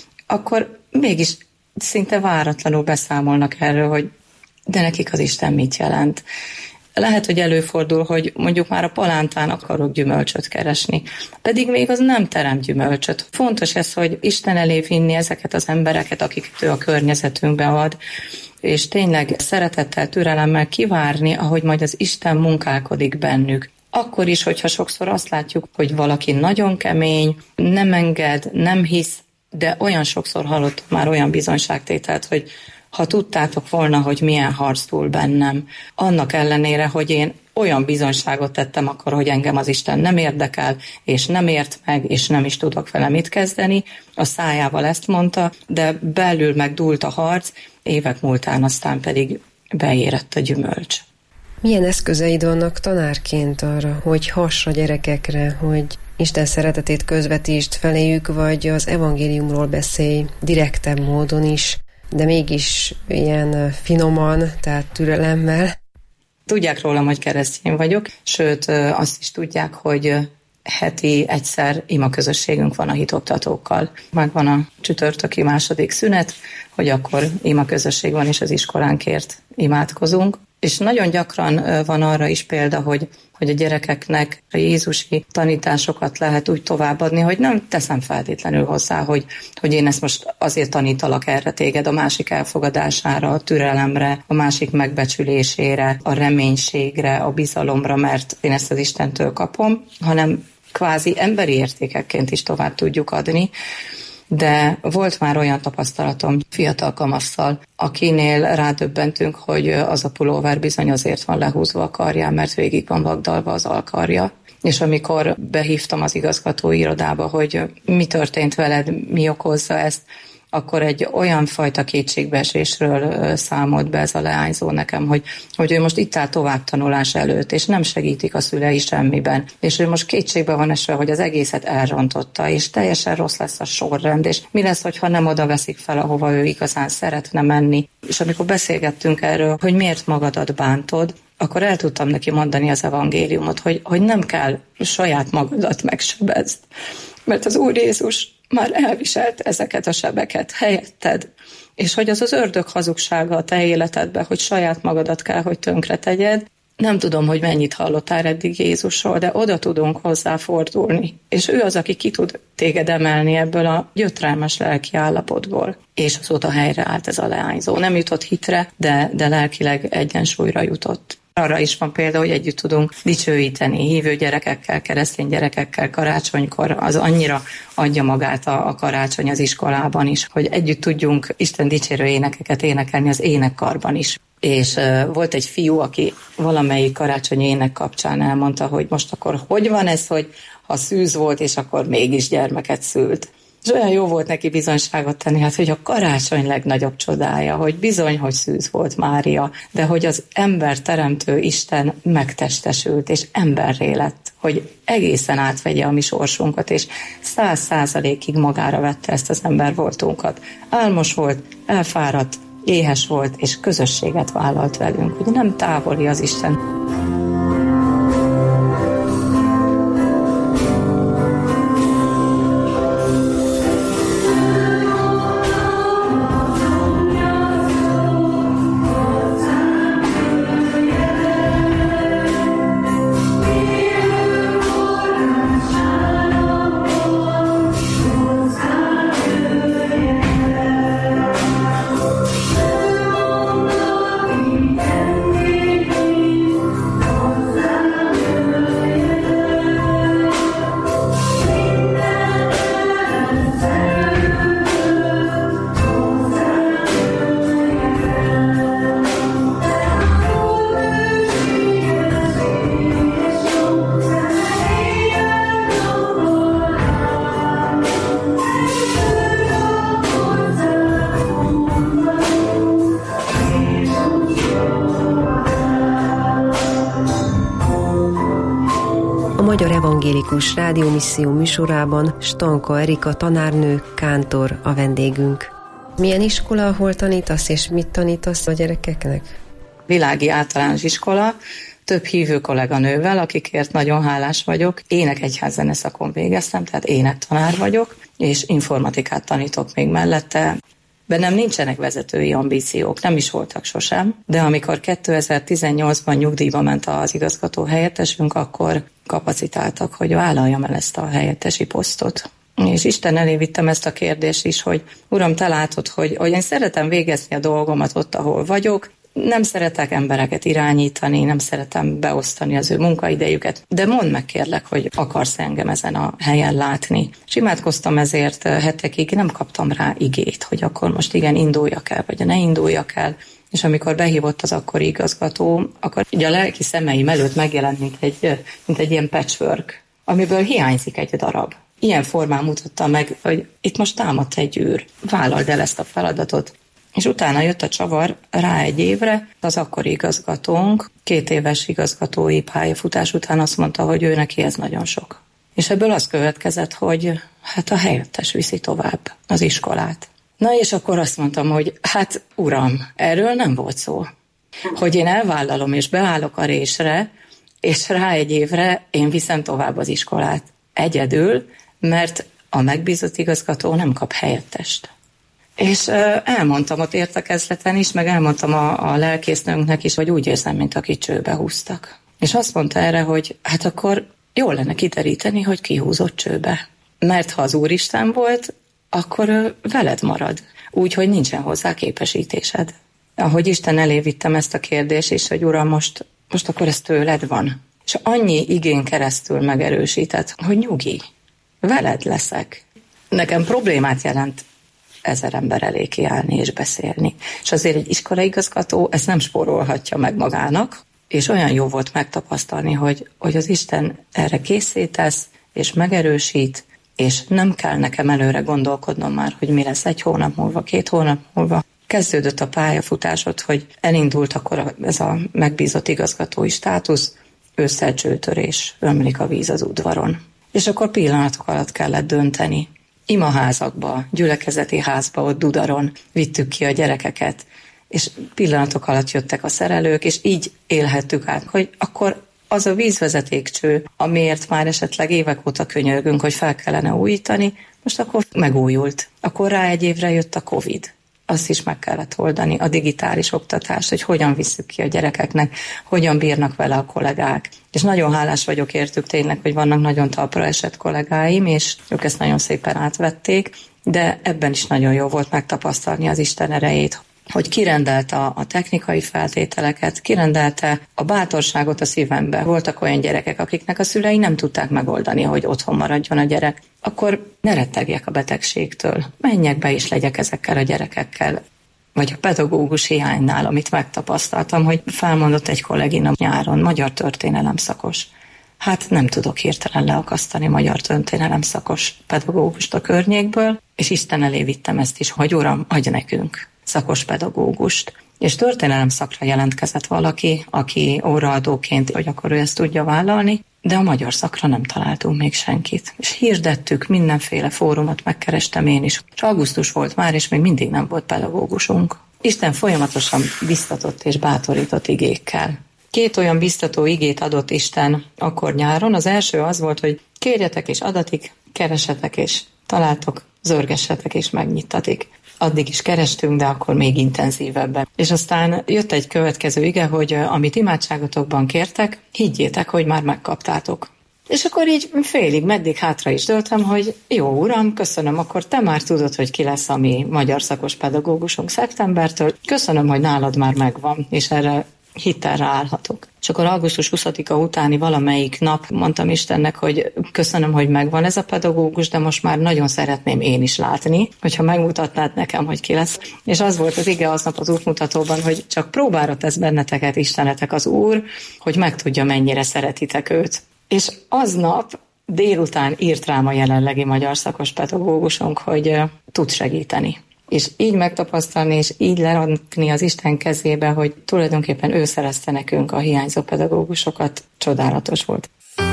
akkor mégis szinte váratlanul beszámolnak erről, hogy de nekik az Isten mit jelent. Lehet, hogy előfordul, hogy mondjuk már a palántán akarok gyümölcsöt keresni, pedig még az nem terem gyümölcsöt. Fontos ez, hogy Isten elé vinni ezeket az embereket, akiket ő a környezetünkbe ad, és tényleg szeretettel, türelemmel kivárni, ahogy majd az Isten munkálkodik bennük. Akkor is, hogyha sokszor azt látjuk, hogy valaki nagyon kemény, nem enged, nem hisz, de olyan sokszor hallottam már olyan bizonyságtételt, hogy ha tudtátok volna, hogy milyen harc túl bennem, annak ellenére, hogy én olyan bizonyságot tettem akkor, hogy engem az Isten nem érdekel, és nem ért meg, és nem is tudok vele mit kezdeni, a szájával ezt mondta, de belül megdúlt a harc, évek múltán aztán pedig beérett a gyümölcs. Milyen eszközeid vannak tanárként arra, hogy hass a gyerekekre, hogy Isten szeretetét közvetítsd feléjük, vagy az evangéliumról beszélj direktebb módon is, de mégis ilyen finoman, tehát türelemmel? Tudják rólam, hogy keresztény vagyok, sőt azt is tudják, hogy heti egyszer imaközösségünk van a hitoktatókkal. Megvan a csütörtöki második szünet, hogy akkor imaközösség van, és az iskolánkért imádkozunk. És nagyon gyakran van arra is példa, hogy, hogy a gyerekeknek a jézusi tanításokat lehet úgy továbbadni, hogy nem teszem feltétlenül hozzá, hogy, hogy én ezt most azért tanítalak erre téged, a másik elfogadására, a türelemre, a másik megbecsülésére, a reménységre, a bizalomra, mert én ezt az Istentől kapom, hanem kvázi emberi értékekként is tovább tudjuk adni. De volt már olyan tapasztalatom fiatal kamasszal, akinél rádöbbentünk, hogy az a pulóver bizony azért van lehúzva a karján, mert végig van vagdalva az alkarja. És amikor behívtam az igazgatói irodába, hogy mi történt veled, mi okozza ezt, akkor egy olyan fajta kétségbeesésről számolt be ez a leányzó nekem, hogy, hogy ő most itt áll továbbtanulás előtt, és nem segítik a szülei semmiben. És ő most kétségbe van esve, hogy az egészet elrontotta, és teljesen rossz lesz a sorrend, és mi lesz, hogyha nem oda veszik fel, ahova ő igazán szeretne menni. És amikor beszélgettünk erről, hogy miért magadat bántod, akkor el tudtam neki mondani az evangéliumot, hogy, hogy nem kell saját magadat megsebezd, mert az Úr Jézus már elviselt ezeket a sebeket helyetted, és hogy az az ördög hazugsága a te életedben, hogy saját magadat kell, hogy tönkre tegyed. Nem tudom, hogy mennyit hallottál eddig Jézusról, de oda tudunk hozzá fordulni, és ő az, aki ki tud téged emelni ebből a gyötrelmes lelki állapotból. És azóta helyreállt ez a leányzó. Nem jutott hitre, de, de lelkileg egyensúlyra jutott. Arra is van példa, hogy együtt tudunk dicsőíteni hívő gyerekekkel, keresztény gyerekekkel karácsonykor. Az annyira adja magát a, a karácsony az iskolában is, hogy együtt tudjunk Isten dicsérő énekeket énekelni az énekkarban is. És uh, volt egy fiú, aki valamelyik karácsonyi ének kapcsán elmondta, hogy most akkor hogy van ez, hogy ha szűz volt, és akkor mégis gyermeket szült. És olyan jó volt neki bizonyságot tenni, hát, hogy a karácsony legnagyobb csodája, hogy bizony, hogy szűz volt Mária, de hogy az ember teremtő Isten megtestesült, és emberré lett, hogy egészen átvegye a mi sorsunkat, és száz százalékig magára vette ezt az ember voltunkat. Álmos volt, elfáradt, éhes volt, és közösséget vállalt velünk, hogy nem távoli az Isten. Magyar Evangélikus Rádiómisszió műsorában Stanka Erika tanárnő, kántor a vendégünk. Milyen iskola, ahol tanítasz, és mit tanítasz a gyerekeknek? Világi Általános Iskola, több hívő kolléganővel, akikért nagyon hálás vagyok. Énekegyházzene szakon végeztem, tehát énektanár vagyok, és informatikát tanítok még mellette. Bennem nincsenek vezetői ambíciók, nem is voltak sosem, de amikor kétezer-tizennyolcban nyugdíjba ment az igazgató helyettesünk, akkor kapacitáltak, hogy vállaljam el ezt a helyettesi posztot. És Isten elé vittem ezt a kérdést is, hogy Uram, te látod, hogy, hogy én szeretem végezni a dolgomat ott, ahol vagyok, nem szeretek embereket irányítani, nem szeretem beosztani az ő munkaidejüket, de mondd meg kérlek, hogy akarsz engem ezen a helyen látni. És imádkoztam ezért hetekig, nem kaptam rá igét, hogy akkor most igen, induljak el, vagy ne induljak el. És amikor behívott az akkori igazgató, akkor ugye a lelki szemeim előtt megjelent, mint egy, mint egy ilyen patchwork, amiből hiányzik egy darab. Ilyen formán mutatta meg, hogy itt most támadt egy űr, vállald el ezt a feladatot. És utána jött a csavar rá egy évre, az akkori igazgatónk két éves igazgatói pályafutás után azt mondta, hogy ő neki ez nagyon sok. És ebből az következett, hogy hát a helyettes viszi tovább az iskolát. Na és akkor azt mondtam, hogy hát uram, erről nem volt szó. Hogy én elvállalom és beállok a résre, és rá egy évre én viszem tovább az iskolát. Egyedül, mert a megbízott igazgató nem kap helyettest. És elmondtam ott értekezleten is, meg elmondtam a, a lelkésznőnknek is, hogy úgy érzem, mint akit csőbe húztak. És azt mondta erre, hogy hát akkor jól lenne kideríteni, hogy ki húzott csőbe. Mert ha az Úristen volt, akkor ő veled marad. Úgy, hogy nincsen hozzá képesítésed. Ahogy Isten elé vittem ezt a kérdést, és hogy Uram, most, most akkor ez tőled van. És annyi igén keresztül megerősített, hogy nyugi, veled leszek. Nekem problémát jelent ezer ember elé kiállni és beszélni. És azért egy iskolaigazgató ezt nem spórolhatja meg magának, és olyan jó volt megtapasztalni, hogy, hogy az Isten erre készítesz, és megerősít, és nem kell nekem előre gondolkodnom már, hogy mi lesz egy hónap múlva, két hónap múlva. Kezdődött a pályafutásod, hogy elindult akkor ez a megbízott igazgatói státusz, ősszel csőtörés, ömlik a víz az udvaron. És akkor pillanatok alatt kellett dönteni. Imaházakba, gyülekezeti házba, ott Dudaron vittük ki a gyerekeket, és pillanatok alatt jöttek a szerelők, és így élhettük át, hogy akkor az a vízvezetékcső, amiért már esetleg évek óta könyörgünk, hogy fel kellene újítani, most akkor megújult. Akkor rá egy évre jött a Covid. Azt is meg kellett oldani, a digitális oktatást, hogy hogyan visszük ki a gyerekeknek, hogyan bírnak vele a kollégák. És nagyon hálás vagyok értük tényleg, hogy vannak nagyon talpra esett kollégáim, és ők ezt nagyon szépen átvették, de ebben is nagyon jó volt megtapasztalni az Isten erejét. hogy kirendelte a, a technikai feltételeket, kirendelte a bátorságot a szívembe. Voltak olyan gyerekek, akiknek a szülei nem tudták megoldani, hogy otthon maradjon a gyerek. Akkor ne rettegjek a betegségtől. Menjek be és legyek ezekkel a gyerekekkel. Vagy a pedagógus hiánynál, amit megtapasztaltam, hogy felmondott egy kollégina nyáron, magyar történelem szakos. Hát nem tudok hirtelen leakasztani magyar történelem szakos pedagógust a környékből, és Isten elé vittem ezt is, hogy Uram, adj nekünk szakos pedagógust. És történelem szakra jelentkezett valaki, aki óraadóként, hogy akkor ő ezt tudja vállalni, de a magyar szakra nem találtunk még senkit. És hirdettük, mindenféle fórumot megkerestem én is. És augusztus volt már, és még mindig nem volt pedagógusunk. Isten folyamatosan biztatott és bátorított igékkel. Két olyan biztató igét adott Isten akkor nyáron. Az első az volt, hogy kérjetek és adatik, keresetek és találtok, zörgessetek és megnyittatik. Addig is kerestünk, de akkor még intenzívebben. És aztán jött egy következő ige, hogy amit imádságotokban kértek, higgyétek, hogy már megkaptátok. És akkor így félig, meddig hátra is döltem, hogy jó Uram, köszönöm, akkor te már tudod, hogy ki lesz a mi magyar szakos pedagógusunk szeptembertől. Köszönöm, hogy nálad már megvan, és erre hittel ráállhatok. És akkor augusztus huszadika utáni valamelyik nap mondtam Istennek, hogy köszönöm, hogy megvan ez a pedagógus, de most már nagyon szeretném én is látni, hogyha megmutatnád nekem, hogy ki lesz. És az volt az ige aznap az útmutatóban, hogy csak próbára tesz benneteket Istenetek az Úr, hogy megtudja, mennyire szeretitek őt. És aznap délután írt rám a jelenlegi magyar szakos pedagógusunk, hogy uh, tud segíteni. És így megtapasztalni, és így lerakni az Isten kezébe, hogy tulajdonképpen ő szerezte nekünk a hiányzó pedagógusokat, csodálatos volt.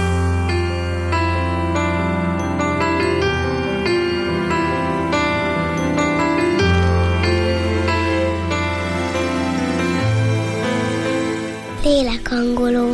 Lélekhangoló.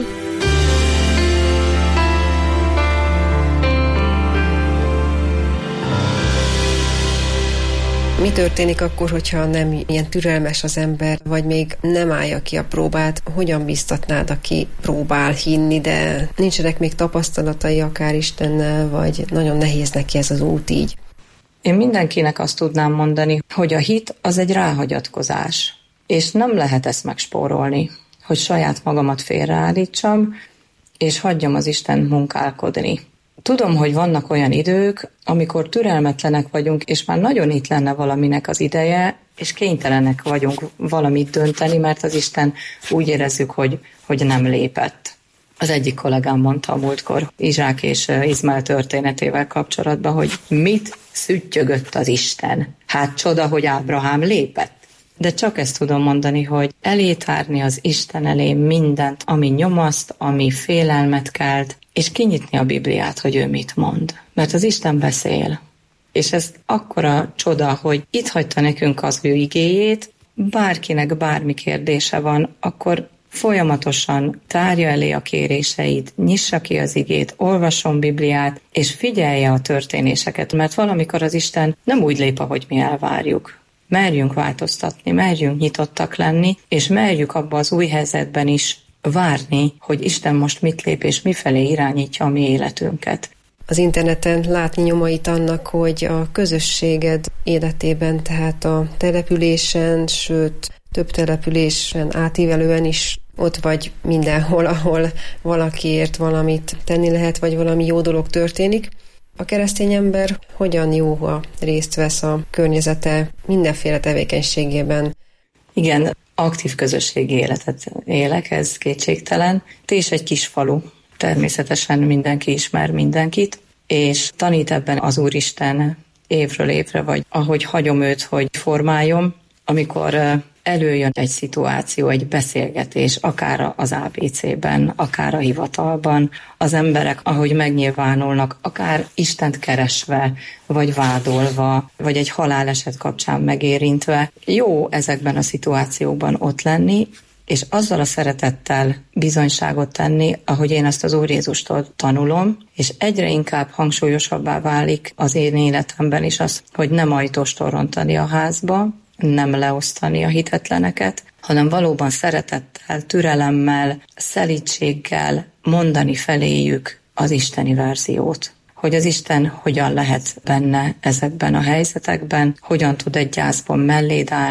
Mi történik akkor, hogyha nem ilyen türelmes az ember, vagy még nem állja ki a próbát? Hogyan biztatnád, aki próbál hinni, de nincsenek még tapasztalatai akár Istennel, vagy nagyon nehéz neki ez az út így? Én mindenkinek azt tudnám mondani, hogy a hit az egy ráhagyatkozás, és nem lehet ezt megspórolni, hogy saját magamat félreállítsam, és hagyjam az Isten munkálkodni. Tudom, hogy vannak olyan idők, amikor türelmetlenek vagyunk, és már nagyon itt lenne valaminek az ideje, és kénytelenek vagyunk valamit dönteni, mert az Isten úgy érezzük, hogy, hogy nem lépett. Az egyik kollégám mondta a múltkor Izsák és Izmael történetével kapcsolatban, hogy mit szüttyögött az Isten. Hát csoda, hogy Ábrahám lépett. De csak ezt tudom mondani, hogy elétárni az Isten elé mindent, ami nyomaszt, ami félelmet kelt, és kinyitni a Bibliát, hogy ő mit mond. Mert az Isten beszél. És ez akkora csoda, hogy itt hagyta nekünk az ő igéjét, bárkinek bármi kérdése van, akkor folyamatosan tárja elé a kéréseit, nyissa ki az igét, olvasson Bibliát, és figyelje a történéseket, mert valamikor az Isten nem úgy lép, ahogy mi elvárjuk. Merjünk változtatni, merjünk nyitottak lenni, és merjük abba az új helyzetben is várni, hogy Isten most mit lép, és mifelé irányítja a mi életünket. Az interneten látni nyomait annak, hogy a közösséged életében, tehát a településen, sőt több településen átívelően is ott vagy mindenhol, ahol valakiért valamit tenni lehet, vagy valami jó dolog történik. A keresztény ember hogyan jó, ha részt vesz a környezete mindenféle tevékenységében? Igen, aktív közösségi életet élek, ez kétségtelen. Ti is egy kis falu, természetesen mindenki ismer mindenkit, és tanít ebben az Úristen évről évre, vagy ahogy hagyom őt, hogy formáljon, amikor előjön egy szituáció, egy beszélgetés, akár az á bé cében, akár a hivatalban, az emberek, ahogy megnyilvánulnak, akár Istent keresve, vagy vádolva, vagy egy haláleset kapcsán megérintve. Jó ezekben a szituációkban ott lenni, és azzal a szeretettel bizonyságot tenni, ahogy én ezt az Úr Jézustól tanulom, és egyre inkább hangsúlyosabbá válik az én életemben is az, hogy nem ajtóstól rontani a házba, nem leosztani a hitetleneket, hanem valóban szeretettel, türelemmel, szelídséggel mondani feléjük az isteni verziót. Hogy az Isten hogyan lehet benne ezekben a helyzetekben, hogyan tud egy gyászban melléd állni,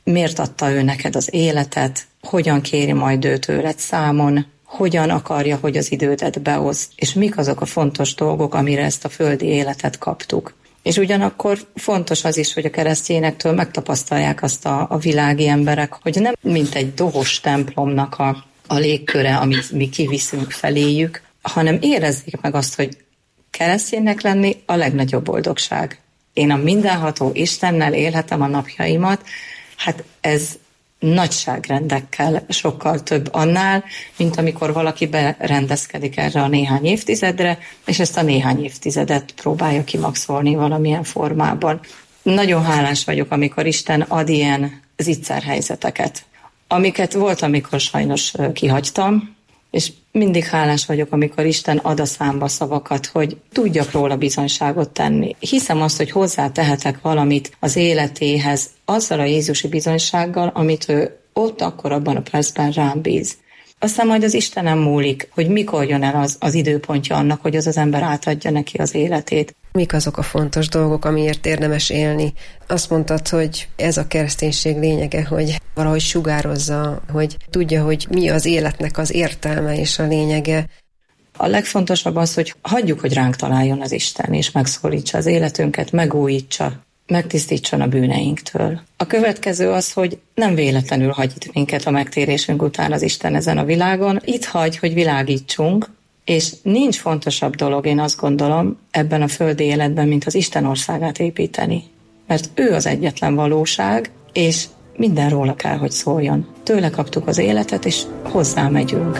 miért adta ő neked az életet, hogyan kéri majd ő tőled számon, hogyan akarja, hogy az idődet beoszd, és mik azok a fontos dolgok, amire ezt a földi életet kaptuk. És ugyanakkor fontos az is, hogy a keresztényektől megtapasztalják azt a, a világi emberek, hogy nem mint egy dohos templomnak a, a légköre, amit mi kiviszünk feléjük, hanem érezzék meg azt, hogy kereszténynek lenni a legnagyobb boldogság. Én a mindenható Istennel élhetem a napjaimat, hát ez nagyságrendekkel sokkal több annál, mint amikor valaki berendezkedik erre a néhány évtizedre, és ezt a néhány évtizedet próbálja kimaxolni valamilyen formában. Nagyon hálás vagyok, amikor Isten ad ilyen zicserhelyzeteket, amiket volt, amikor sajnos kihagytam, és mindig hálás vagyok, amikor Isten ad a számba szavakat, hogy tudjak róla bizonyságot tenni. Hiszem azt, hogy hozzátehetek valamit az életéhez, azzal a Jézusi bizonysággal, amit ő ott akkor abban a percben rám bíz. Aztán majd az Istenem múlik, hogy mikor jön el az, az időpontja annak, hogy az az ember átadja neki az életét. Mik azok a fontos dolgok, amiért érdemes élni? Azt mondtad, hogy ez a kereszténység lényege, hogy valahogy sugározza, hogy tudja, hogy mi az életnek az értelme és a lényege. A legfontosabb az, hogy hagyjuk, hogy ránk találjon az Isten, és megszólítsa az életünket, megújítsa, megtisztítson a bűneinktől. A következő az, hogy nem véletlenül hagy itt minket a megtérésünk után az Isten ezen a világon. Itt hagy, hogy világítsunk, és nincs fontosabb dolog, én azt gondolom, ebben a földi életben, mint az Isten országát építeni. Mert ő az egyetlen valóság, és minden róla kell, hogy szóljon. Tőle kaptuk az életet, és hozzá megyünk.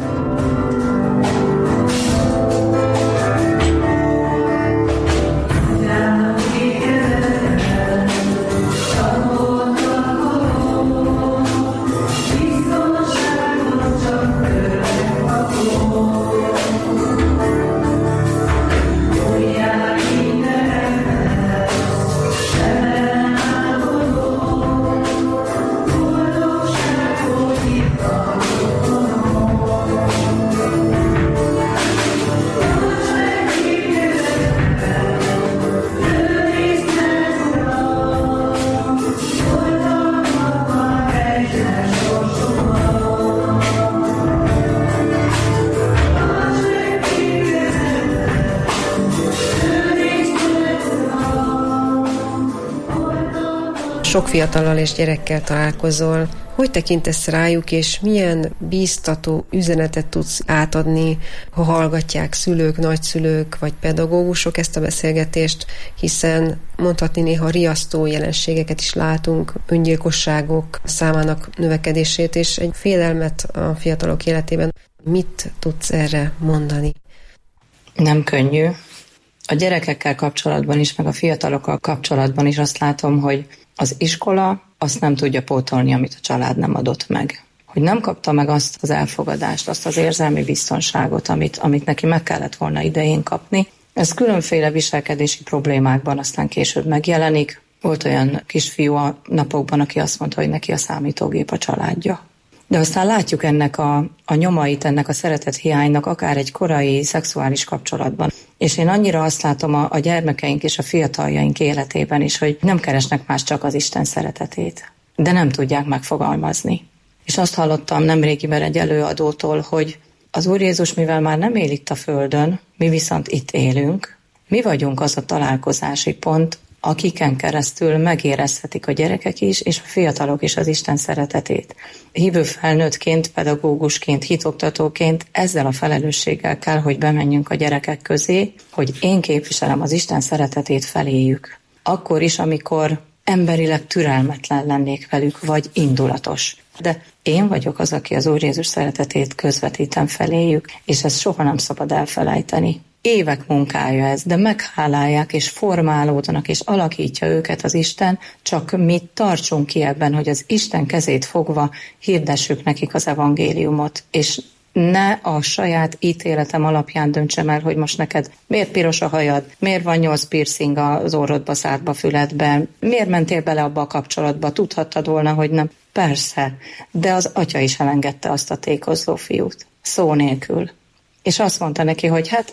Sok fiatallal és gyerekkel találkozol. Hogy tekintesz rájuk, és milyen bíztató üzenetet tudsz átadni, ha hallgatják szülők, nagyszülők vagy pedagógusok ezt a beszélgetést, hiszen mondhatni néha riasztó jelenségeket is látunk, öngyilkosságok számának növekedését, és egy félelmet a fiatalok életében. Mit tudsz erre mondani? Nem könnyű. A gyerekekkel kapcsolatban is, meg a fiatalokkal kapcsolatban is azt látom, hogy az iskola azt nem tudja pótolni, amit a család nem adott meg. Hogy nem kapta meg azt az elfogadást, azt az érzelmi biztonságot, amit, amit neki meg kellett volna idején kapni. Ez különféle viselkedési problémákban aztán később megjelenik. Volt olyan kisfiú a napokban, aki azt mondta, hogy neki a számítógép a családja. De aztán látjuk ennek a, a nyomait, ennek a szeretethiánynak akár egy korai szexuális kapcsolatban. És én annyira azt látom a, a gyermekeink és a fiataljaink életében is, hogy nem keresnek más, csak az Isten szeretetét. De nem tudják megfogalmazni. És azt hallottam nemrégiben egy előadótól, hogy az Úr Jézus, mivel már nem él itt a földön, mi viszont itt élünk, mi vagyunk az a találkozási pont, akiken keresztül megérezhetik a gyerekek is, és a fiatalok is az Isten szeretetét. Hívő felnőttként, pedagógusként, hitoktatóként ezzel a felelősséggel kell, hogy bemenjünk a gyerekek közé, hogy én képviselem az Isten szeretetét feléjük. Akkor is, amikor emberileg türelmetlen lennék velük, vagy indulatos. De én vagyok az, aki az Úr Jézus szeretetét közvetítem feléjük, és ezt soha nem szabad elfelejteni. Évek munkája ez, de meghálálják és formálódnak, és alakítja őket az Isten, csak mi tartsunk ki ebben, hogy az Isten kezét fogva hirdessük nekik az evangéliumot, és ne a saját ítéletem alapján döntsem el, hogy most neked miért piros a hajad, miért van nyolc piercing az orrodba, szádba, füledben, miért mentél bele abba a kapcsolatba, tudhattad volna, hogy nem. Persze, de az atya is elengedte azt a tékozló fiút, szó nélkül. És azt mondta neki, hogy hát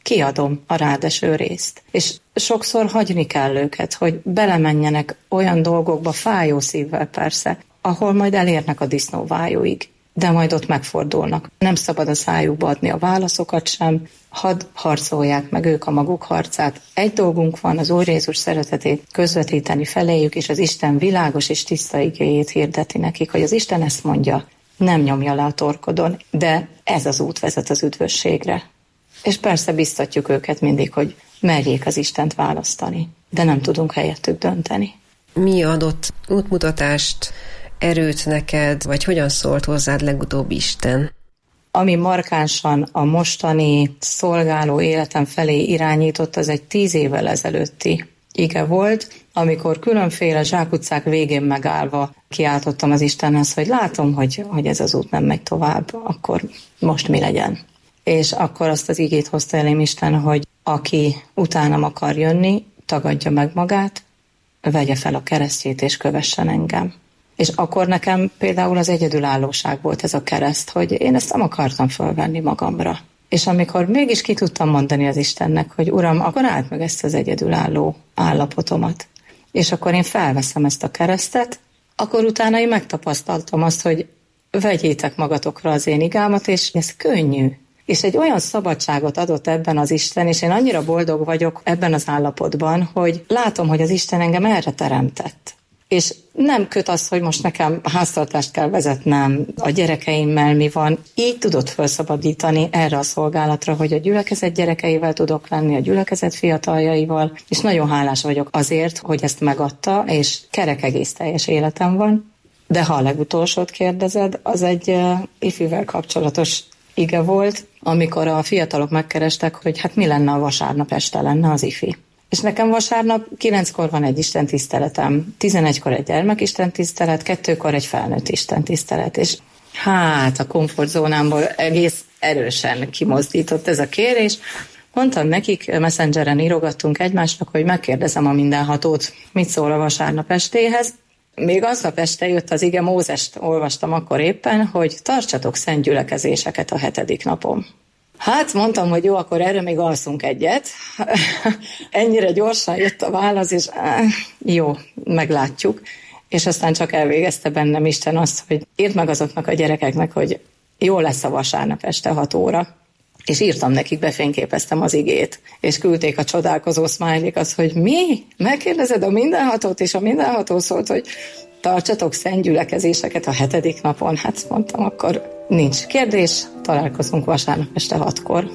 kiadom a rádeső részt. És sokszor hagyni kell őket, hogy belemenjenek olyan dolgokba, fájó szívvel persze, ahol majd elérnek a disznóvájóig, de majd ott megfordulnak. Nem szabad a szájukba adni a válaszokat sem, hadd harcolják meg ők a maguk harcát. Egy dolgunk van, az Úr Jézus szeretetét közvetíteni feléjük, és az Isten világos és tiszta igéjét hirdeti nekik, hogy az Isten ezt mondja, nem nyomja le a torkodon, de ez az út vezet az üdvösségre. És persze biztatjuk őket mindig, hogy merjék az Istent választani, de nem tudunk helyettük dönteni. Mi adott útmutatást, erőt neked, vagy hogyan szólt hozzád legutóbb Isten? Ami markánsan a mostani szolgáló életem felé irányított, az egy tíz évvel ezelőtti ige volt, amikor különféle zsákutcák végén megállva kiáltottam az Istenhez, hogy látom, hogy, hogy ez az út nem megy tovább, akkor most mi legyen. És akkor azt az igét hozta elém Isten, hogy aki utánam akar jönni, tagadja meg magát, vegye fel a keresztjét és kövessen engem. És akkor nekem például az egyedülállóság volt ez a kereszt, hogy én ezt nem akartam fölvenni magamra. És amikor mégis ki tudtam mondani az Istennek, hogy Uram, akkor áld meg ezt az egyedülálló állapotomat. És akkor én felveszem ezt a keresztet, akkor utána én megtapasztaltam azt, hogy vegyétek magatokra az én igámat, és ez könnyű. És egy olyan szabadságot adott ebben az Isten, és én annyira boldog vagyok ebben az állapotban, hogy látom, hogy az Isten engem erre teremtett. És nem köt az, hogy most nekem háztartást kell vezetnem, a gyerekeimmel mi van. Így tudott felszabadítani erre a szolgálatra, hogy a gyülekezet gyerekeivel tudok lenni, a gyülekezet fiataljaival, és nagyon hálás vagyok azért, hogy ezt megadta, és kerek egész teljes életem van. De ha a legutolsót kérdezed, az egy uh, ifjúvel kapcsolatos ige volt, amikor a fiatalok megkerestek, hogy hát mi lenne, a vasárnap este lenne az ifi. És nekem vasárnap kilenckor van egy istentiszteletem, tizenegykor egy gyermekistentisztelet, kettőkor egy felnőtt istentisztelet, és hát a komfortzónámból egész erősen kimozdított ez a kérés. Mondtam nekik, messengeren írogattunk egymásnak, hogy megkérdezem a mindenhatót, mit szól a vasárnap estéhez. Még aznap este jött az ige, Mózest olvastam akkor éppen, hogy tartsatok szent gyülekezéseket a hetedik napon. Hát mondtam, hogy jó, akkor erre még alszunk egyet. Ennyire gyorsan jött a válasz, és áh, jó, meglátjuk. És aztán csak elvégezte bennem Isten azt, hogy írd meg azoknak a gyerekeknek, hogy jó lesz a vasárnap este hat óra. És írtam nekik, befényképeztem az igét, és küldték a csodálkozó smiley-k az, hogy mi? Megkérdezed a mindenhatót, és a mindenható szólt, hogy tartsatok szent gyülekezéseket a hetedik napon. Hát mondtam, akkor nincs kérdés, találkozunk vasárnap este hatkor.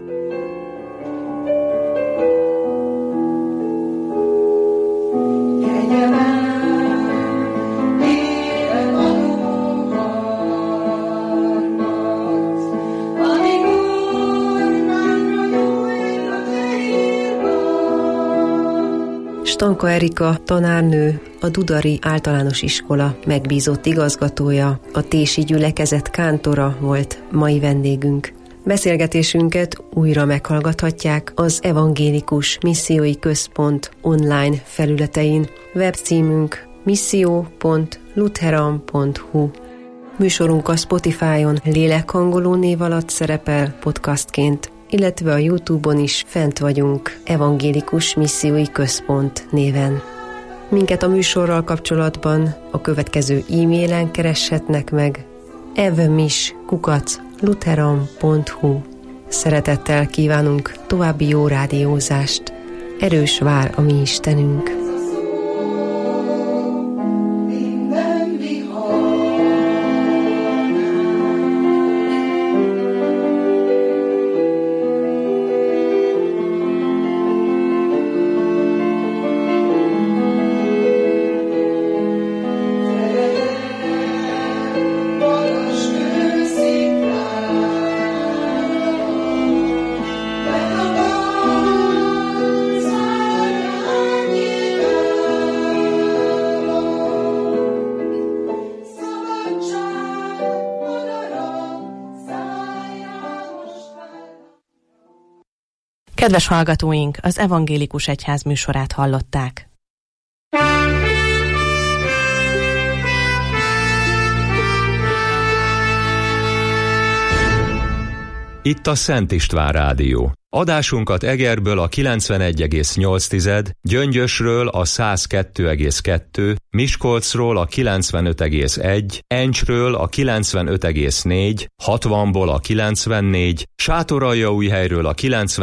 Stanka Erika tanárnő, a Dudari Általános Iskola megbízott igazgatója, a Tési Gyülekezet kántora volt mai vendégünk. Beszélgetésünket újra meghallgathatják az Evangélikus Missziói Központ online felületein. Webcímünk misszió pont lutheran pont hu. Műsorunk a Spotify-on lélekhangoló név alatt szerepel podcastként, illetve a YouTube-on is fent vagyunk Evangélikus Missziói Központ néven. Minket a műsorral kapcsolatban a következő e-mailen kereshetnek meg evmis kukac lutheran pont hu. Szeretettel kívánunk további jó rádiózást. Erős vár a mi Istenünk. Kedves hallgatóink, az Evangélikus Egyház műsorát hallották. Itt a Szent István Rádió. Adásunkat Egerből a kilencvenegy egész nyolc, Gyöngyösről a száz kettő egész kettő, Miskolcról a kilencvenöt egész egy, Encsről a kilencvenöt egész négy, hatvanból a kilencvennégy, Sátoraljaújhelyről a kilencven